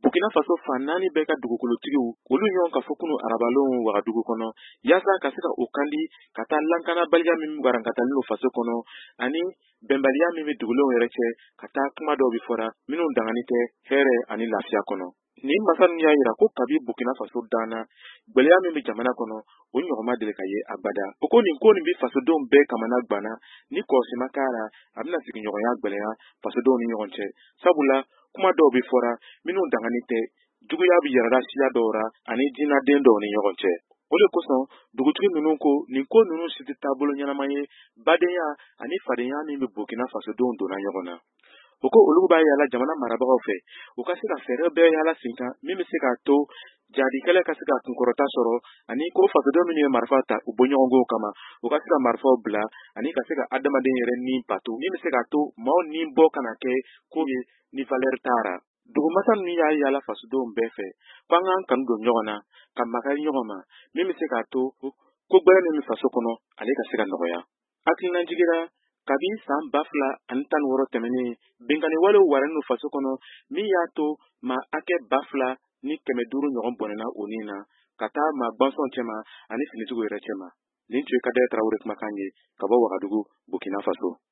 Burkina Faso fan naani bɛɛ ka dugukolotigiw olu ɲɔgɔn ka fɔ kunu arabalon Wagadugu kɔnɔ yaasa ka se ka o kandi ka taa lankanabaliya min garangatalen don faso kɔnɔ ani bɛnbaliya min bɛ dugulenw yɛrɛ cɛ ka taa kuma dɔw bi fɔra minnu dangani tɛ hɛrɛ ani lafiya kɔnɔ. Nin masa ninnu y'a yira ko kabi Burkina Faso danna gwɛlɛya min bɛ jamana kɔnɔ o ɲɔgɔn ma deli ka ye abada. O ko nin bɛ fasodenw bɛɛ kamana gwanna ni kɔlɔsi ma k'a la a bɛna sigiɲɔgɔnya gwɛlɛya fasodenw ni ɲɔgɔn cɛ. Sabula kuma dɔw bi fɔra minnu dangani tɛ juguya bi yɛrɛda siya dɔw ra ani dinaden dɔw ni ɲɔgɔn cɛ. O de kosɔn dugutigi ninnu ko nin ko ninnu si tɛ taabolo ɲɛnama ye badenya ani fadenya min bɛ Burkina Fasodenw donna ɲɔgɔn na. O ko olu b'a yala jamana marabagaw fɛ u ka se ka fɛɛrɛ bɛɛ yala sen kan min bɛ se k'a to jadikɛlɛ ka se ka kunkɔrɔta sɔrɔ ani ko fasodenw minnu ye marifa ta u bɔɲɔgɔnko kama u ka se ka marifaw bila ani ka se ka adamaden yɛrɛ ni bato min bɛ se k'a to maaw ni bɔ kana kɛ ko ye ni valeur tara. Dugumasa ninnu y'a yala fasodenw bɛɛ fɛ k'an k'an kanu don ɲɔgɔn na ka makari ɲɔgɔn ma min bɛ se k'a to ko gbɛrɛ min bɛ faso kɔnɔ ale ka se ka nɔgɔya. Hakilina jigira kabi san 2016 tɛmɛnen binkani walew waralen no faso kɔnɔ min y'a to maa hakɛ 2,500 ɲɔgɔn bɔnɛna o nin na ka taa maa gwansɔn cɛma ani finitigiw yɛrɛ cɛma. Nin tun ye Kadɛrɛ Tarawele kumakan ye ka bɔ Wagadugu, Burkina Faso.